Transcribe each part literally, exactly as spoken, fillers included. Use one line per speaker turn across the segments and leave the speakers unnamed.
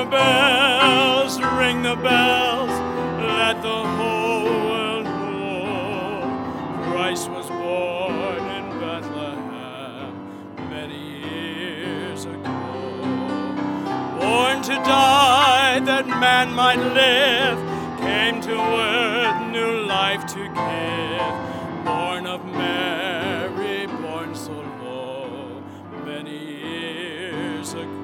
the bells, ring the bells, let the whole world know Christ was born in Bethlehem many years ago. Born to die that man might live, came to earth new life to give. Born of Mary, born so low many years ago.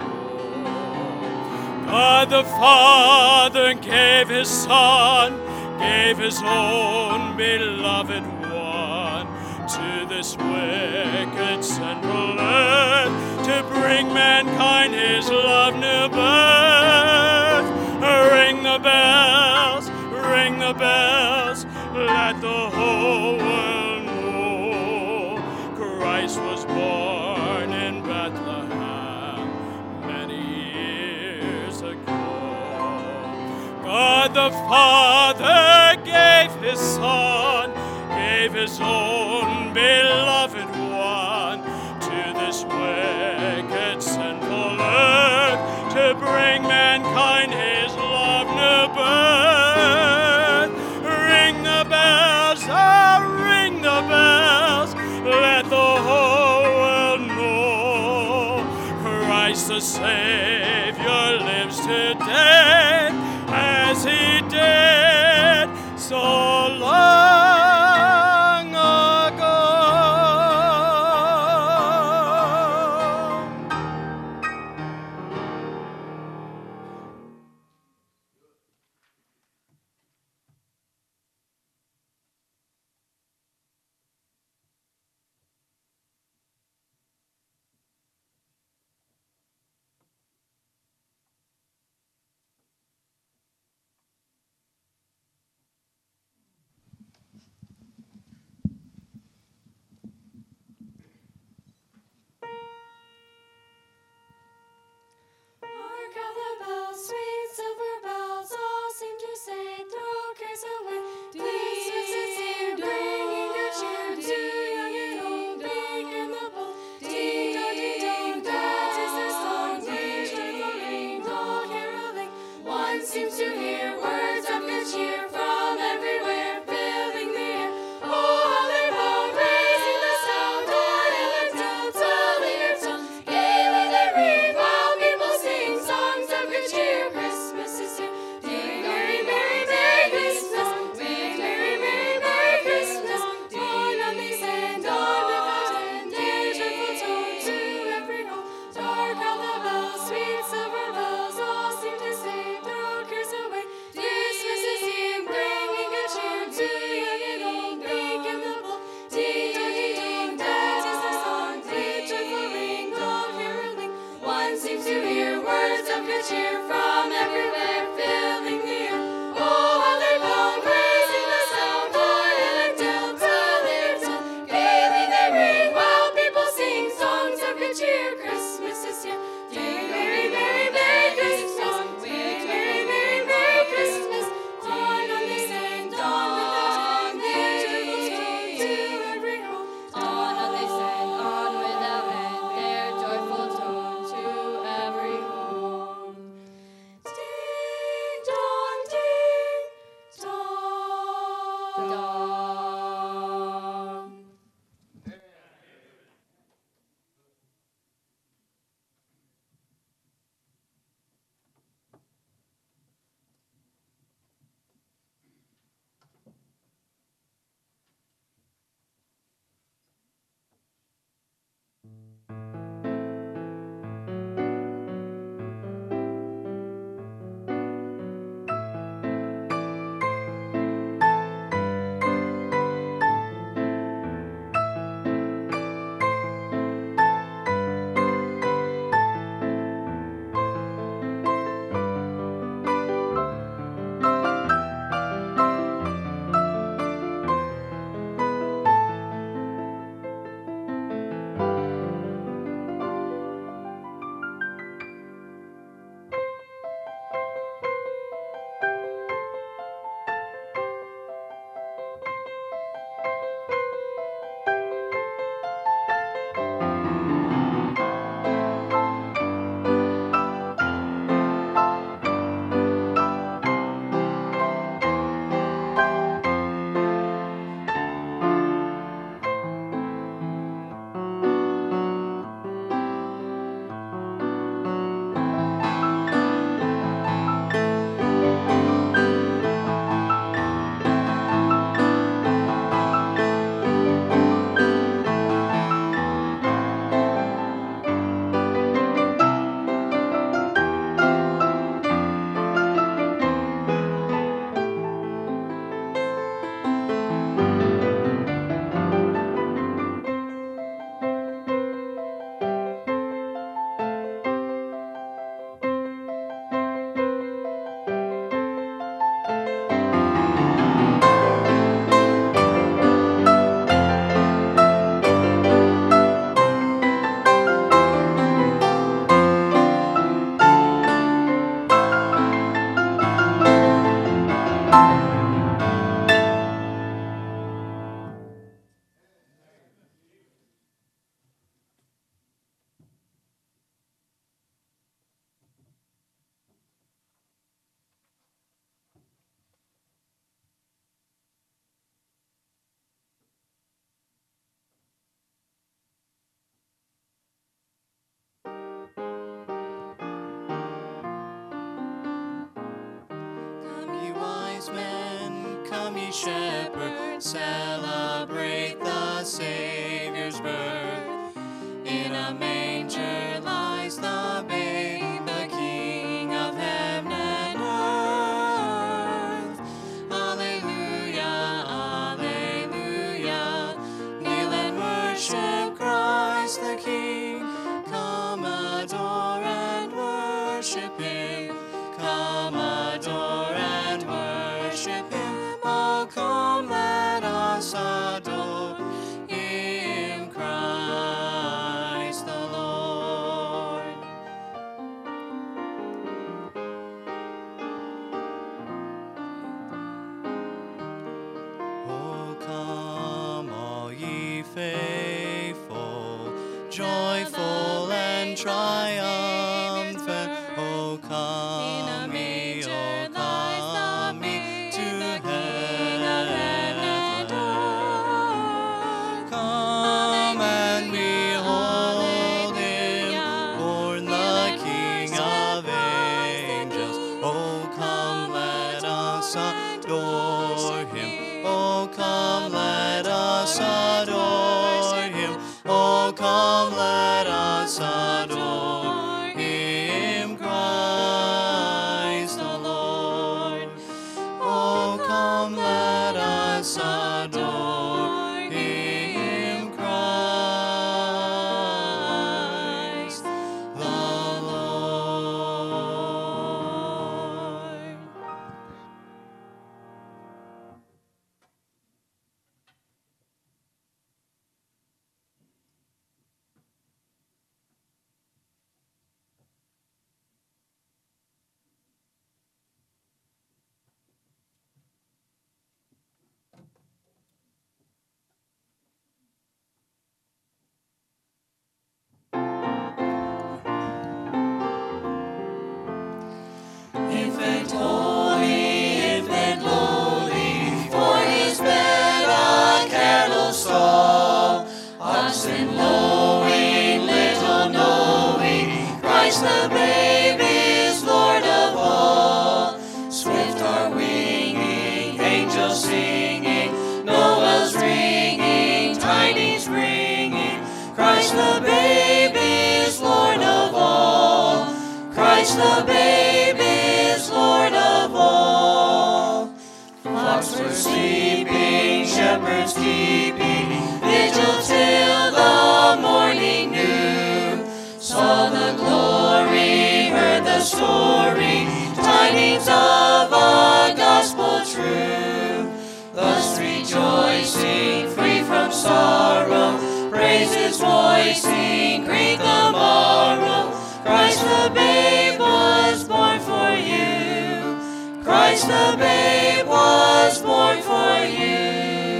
God the Father gave his Son, gave his own beloved one to this wicked sinful earth, to bring mankind his love new birth. Ring the bells, ring the bells, let the whole world know Christ was born in Bethlehem many years ago. God the Father gave his Son, gave his own beloved one to this wicked sinful earth, to bring mankind his love new birth. Ring the bells, oh, ring the bells, let the whole world know Christ the Savior lives today, as he did so long ago.
herdsmen, come ye shepherds, celebrate the Savior's birth. In a manger lies the babe, the King of heaven and earth. Alleluia, alleluia, kneel and worship Christ the King. Come adore and worship him. Come adore and worship him. Oh, come, let us adore him, Christ the Lord. Oh, come, all ye faithful, joyful and triumphant. Oh, come ye, oh, come ye to heaven. Come and behold him, born the King of angels. Oh, come, let us adore him. Oh, come, let us adore him. Oh, come, let us adore him, Christ the Lord. Oh, come, let us adore him, Christ the Lord. Infant holy, infant lowly, for his bed a cattle stall. Oxen lowing, little knowing, Christ the babe is Lord of all. Swift are winging, angels singing, Noel's ringing, tidings bringing. Christ the babe is Lord of all. Christ the babe is Lord of all. Flocks were sleeping, shepherds keeping, vigil till the morning noon. Saw the glory, heard the story, tidings of a gospel true. Thus rejoicing, free from sorrow, praises voicing, greet the morrow. Christ the babe was born for you. Christ the babe was born for you.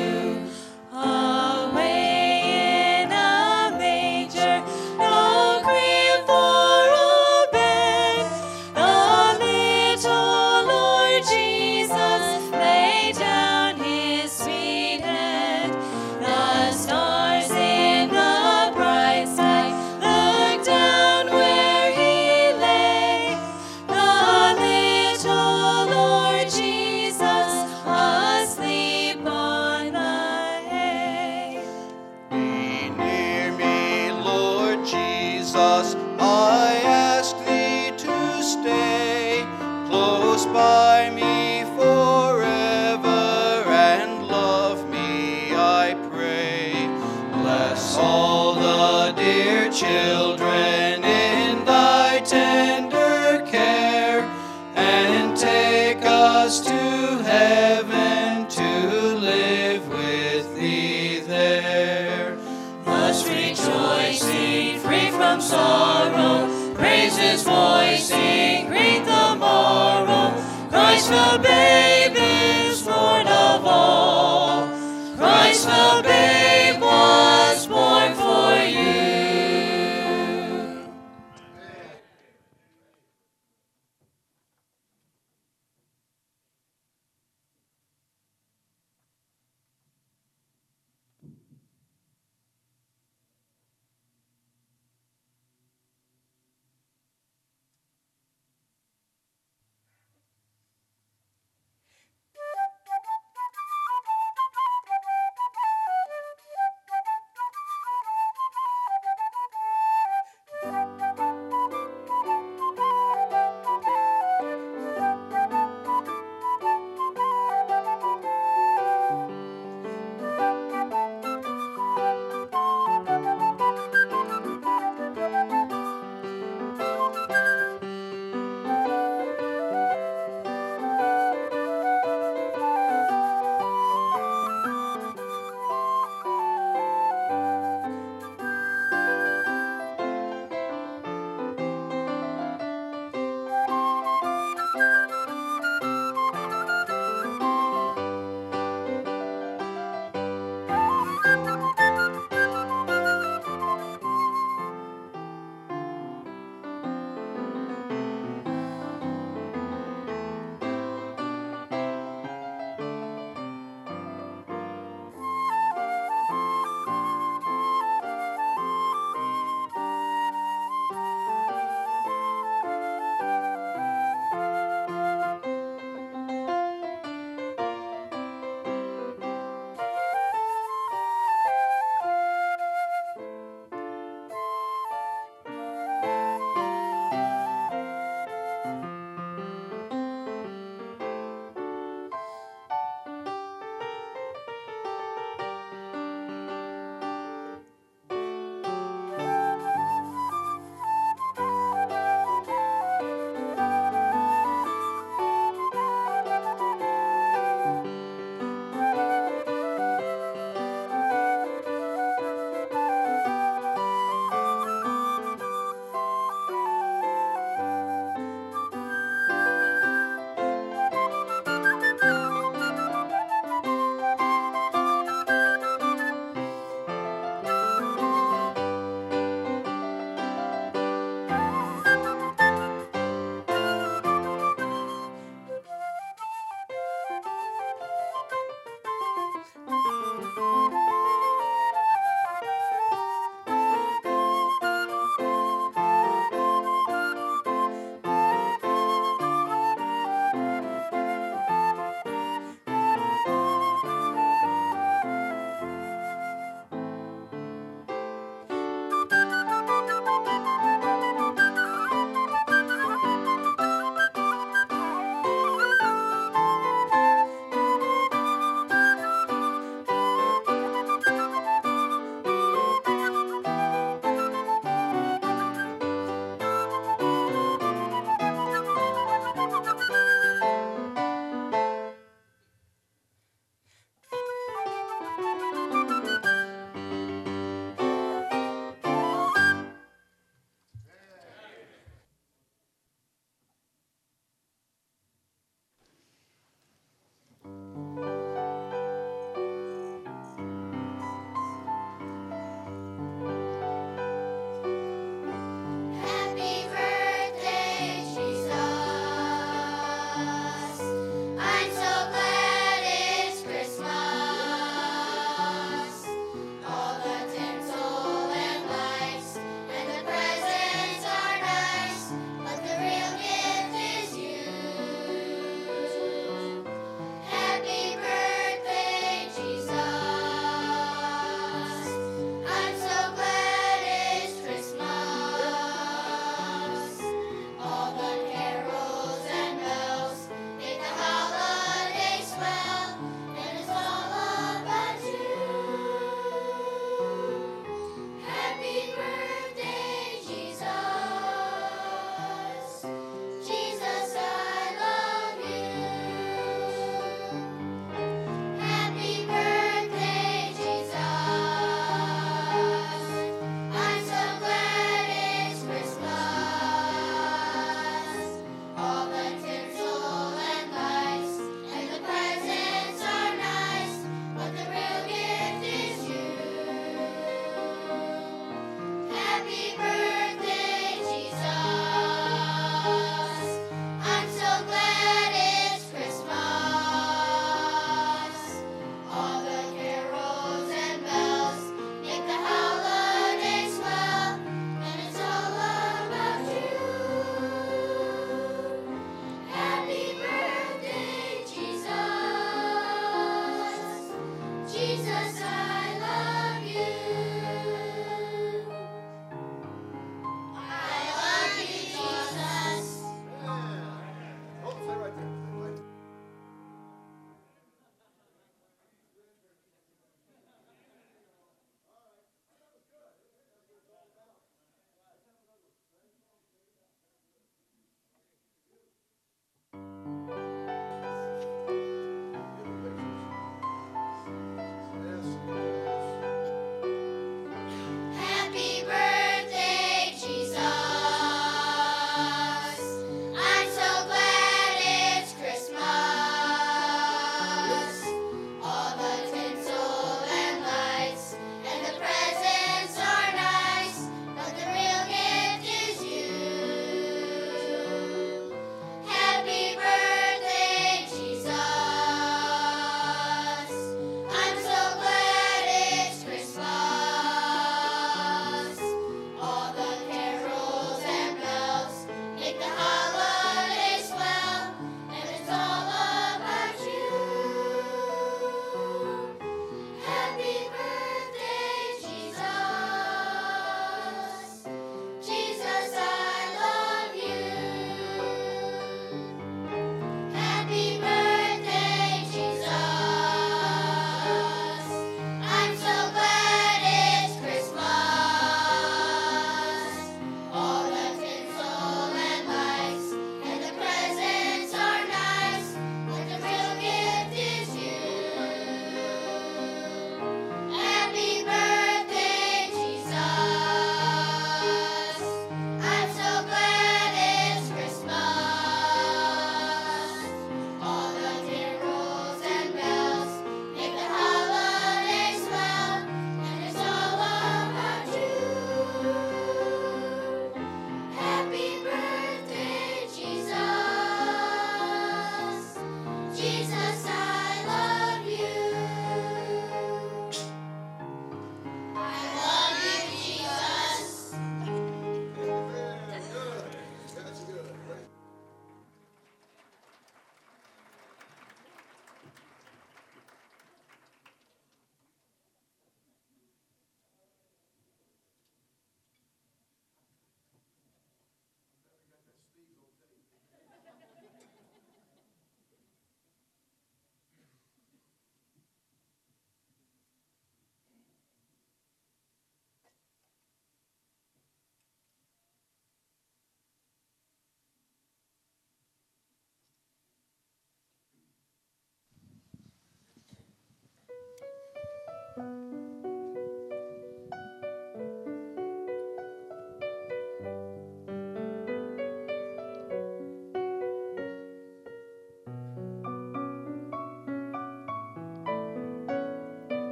Away in a manger, no crib for a bed, the little Lord Jesus laid down his sweet head. The stars in the bright sky looked down where he lay. The little Lord Jesus asleep on the hay.
Be near me, Lord Jesus, I ask thee to stay close by me forever and love me, I pray. Bless all the dear children in thy tender care, and take us to heaven to live with thee there. Thus rejoicing, free from sorrow, praises voicing, greet the morrow. Christ the babe is Lord of all. Christ the babe was born for you.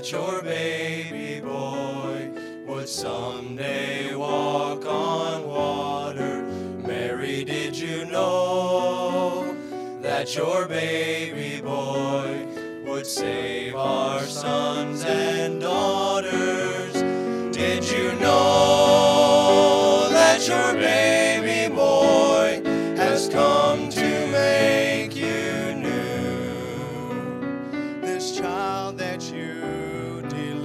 that your baby boy would someday walk on water. Mary, did you know that your baby boy would save our sons and daughters? Did you know that your baby boy has come to make you new? This child that you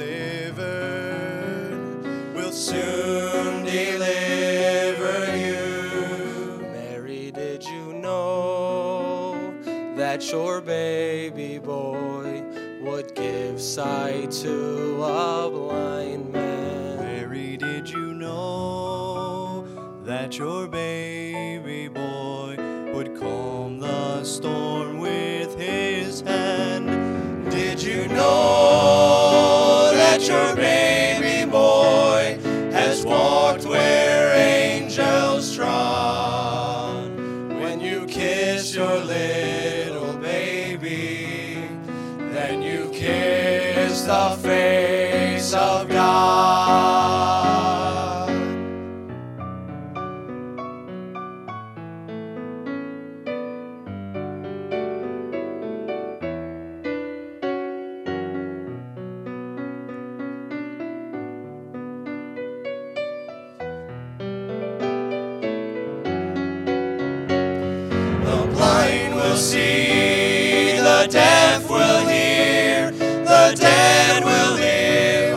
delivered will soon deliver you. Mary, did you know that your baby boy would give sight to a blind man? Mary, did you know that your baby boy would calm the storm with his hand? Did you know that your baby boy has walked where angels trod? When you kiss your little baby, then you kiss the face of God. The blind will see, the deaf will hear, the dead will live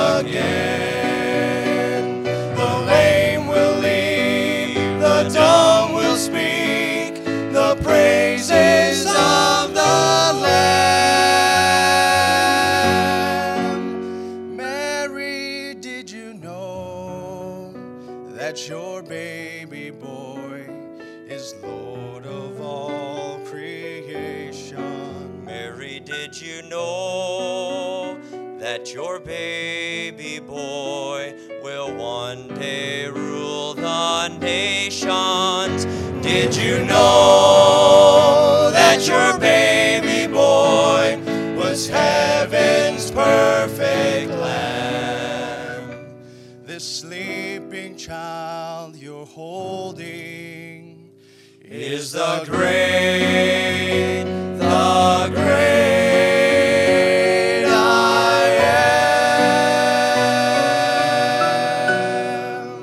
again. The lame will leap, the dumb will speak, the praises of the Lamb. Mary, did you know that your baby boy is Lord of all creation? Mary, did you know that your baby boy will one day rule the nations? Did you know that your baby boy was heaven's perfect lamb? This sleeping child you're holding is the great, the great I am.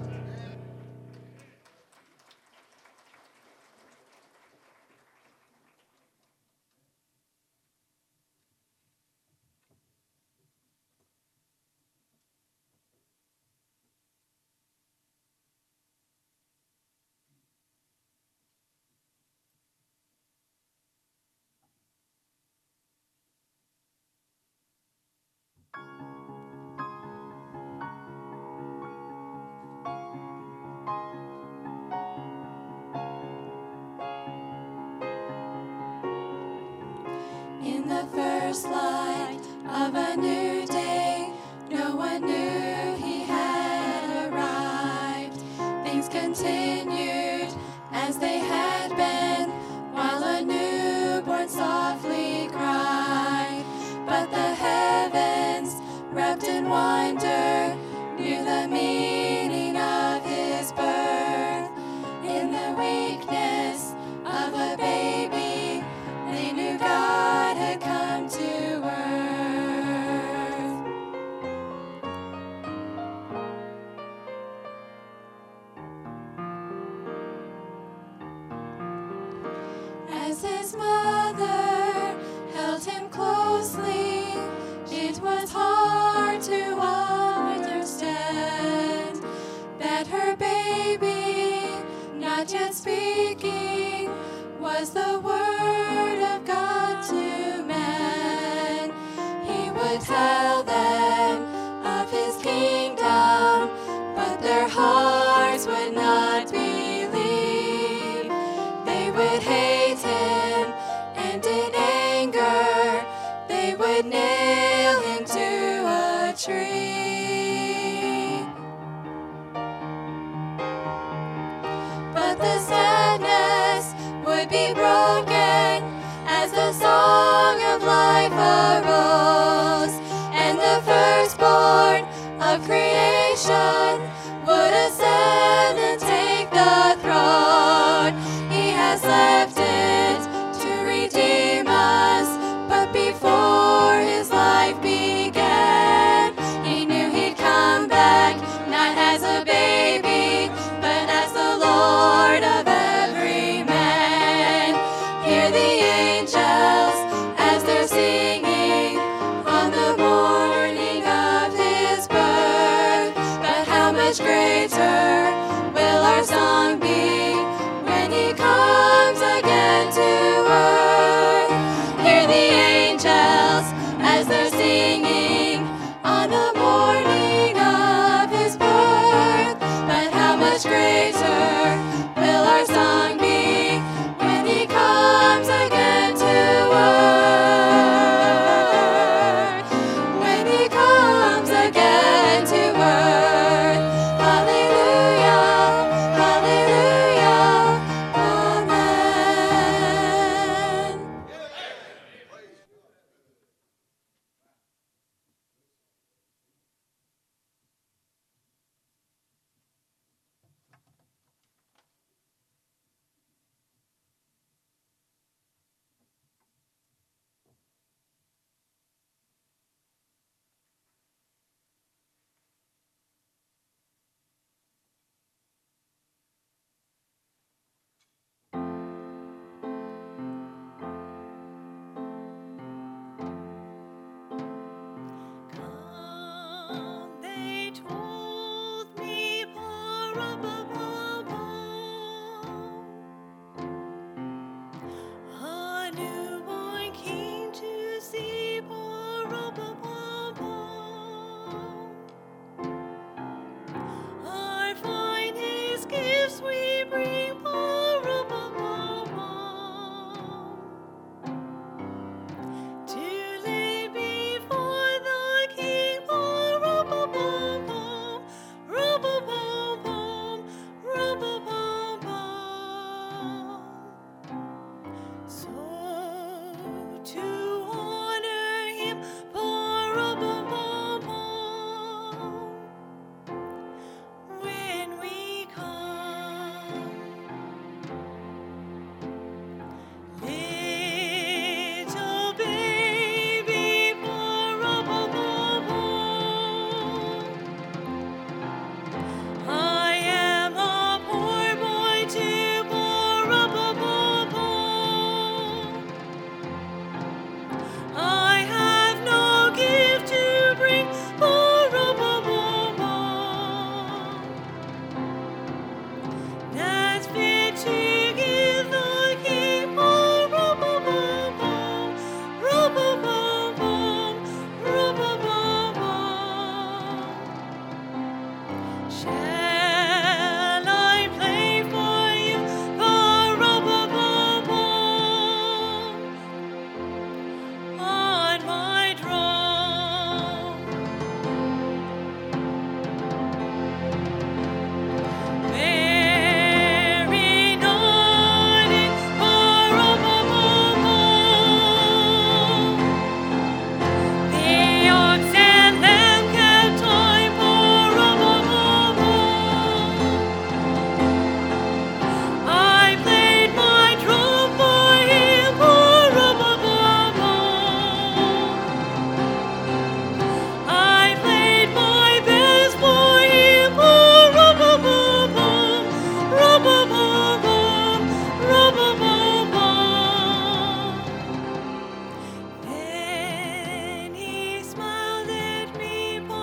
In the first light of a new day, no one knew he had arrived. Things continued as they had been, while a newborn softly cried. But the heavens, wrapped in wonder, knew the meaning of his birth. In the weakness of a baby, they knew God had come to earth. As his mother held him closely, it was hard to understand that her baby, not yet speaking, was the word of God to man. He would tell them of his kingdom, but their hearts would not believe. They would hate him, and in anger they would nail him to a tree. But the sadness would be broken as the song of life arose, left it to redeem us, but before his life began, he knew he'd come back, not as a baby, but as the Lord of every man. Hear the angels as they're singing on the morning of his birth. But how much greater will our song be when he comes again to earth? Hear the angels as they're singing on the morning of his birth. But how much greater will our song be when he comes again to earth? When he comes again to earth. Hallelujah, hallelujah, amen.
Come, they told me, pa-ra-ba-ba-ba. A newborn king to see, pa-ra-ba-ba-ba. Our finest gifts we bring, pa-ra-ba-ba-ba. To lay before the King, pa-ra-ba-ba-bum, ra-ba-ba-bum, ra-ba-ba-bum. So to honor him, pa-ra-ba-ba-bum, when we come. Little baby, pa-ra-ba-ba-bum. I am a poor boy too, pa-ra-ba-ba-bum. I have no gift to bring, pa-ra-ba-ba-bum. That's fit to give the King, pa-ra-ba-ba-bum, ra-ba-ba-bum, ra-ba-ba-bum. Shall I play for you, pa-ra-ba-ba-bum, on my drum? Mary nodded, pa-ra-ba-ba-bum. The ox and lamb kept time, pa-ra-ba-ba-bum. I played my drum for him, pa-ra-ba-ba-bum. I played my best for him, pa-ra-ba-ba-bum, ra-ba-ba-bum, ra-ba-ba-bum. Then he smiled at me,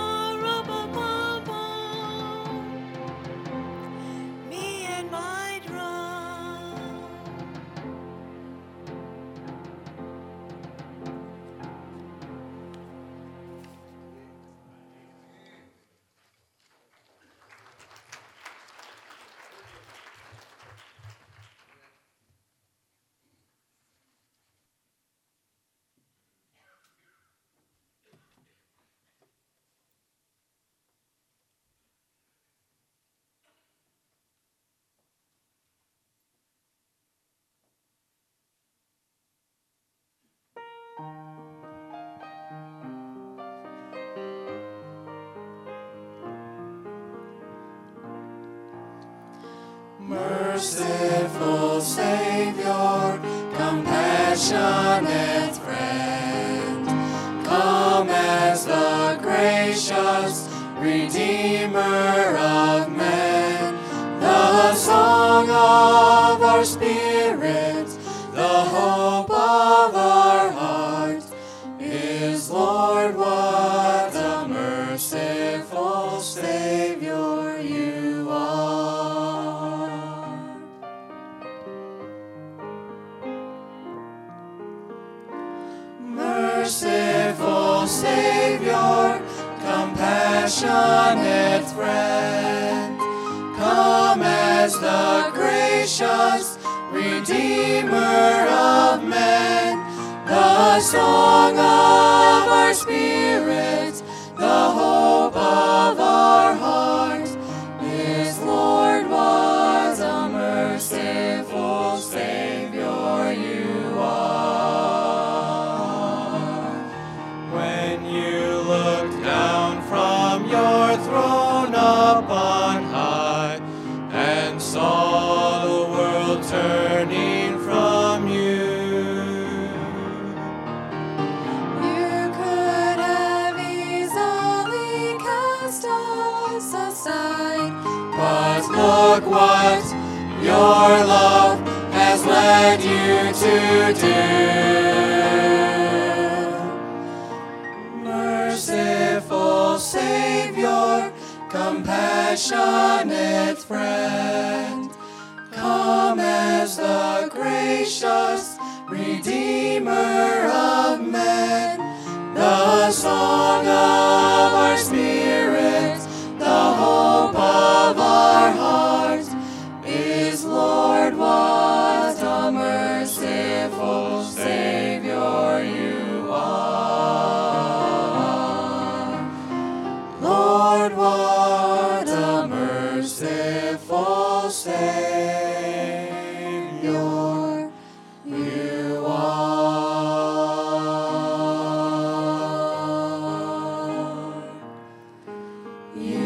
pa-ra-ba-ba-bum, me and my drum.
Merciful Savior, compassionate friend. Come as the gracious Redeemer of men, the song of our spirit, the hope of our heart, is Lord, what a merciful Savior you are. Merciful Savior, compassionate friend, come as the gracious Redeemer of men, the song of our spirit, the hope of our heart, is Lord, what a merciful Savior you are. When you looked down from your throne up on high and saw the world turning from you,
You could have easily cast us aside,
but look what your love has led you to do. Merciful Savior, compassionate friend, come as the gracious Redeemer of men, the song of our spirit, the hope of our heart, is Lord, what a merciful Savior you are. Lord, what a merciful Savior you are. You